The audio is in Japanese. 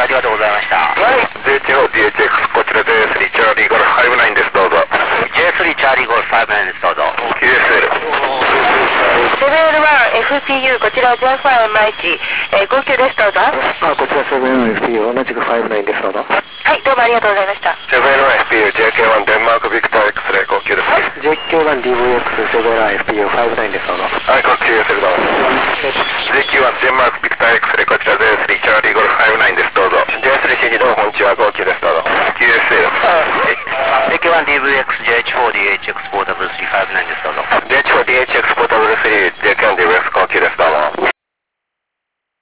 ありがとうございました。 はい、J2DHX、こちら J3 チャーリーゴルフ59です、どうぞ。 J3 チャーリーゴルフ59です、どうぞ。 QSL。 7L1FPU、こちら J5MH、59です、どうぞ。 こちら 7L1FPU、同じく59です、どうぞ。 はい、どうもありがとうございました。 7L1FPU、JK1 デンマークビクター X-ray 59です。 JK1DVX、7L1FPU59 です、どうぞ。 はい、こっち QSL どうぞ。JQ1 デンマークビクター X-ray、こちら J3 チャーリーゴルフ59です、どうぞ。J3CG どうもこんにちは、59です、どうぞ。QSL。 JK1DVX、JH4DHX、4W359です、どうぞ。 JH4DHX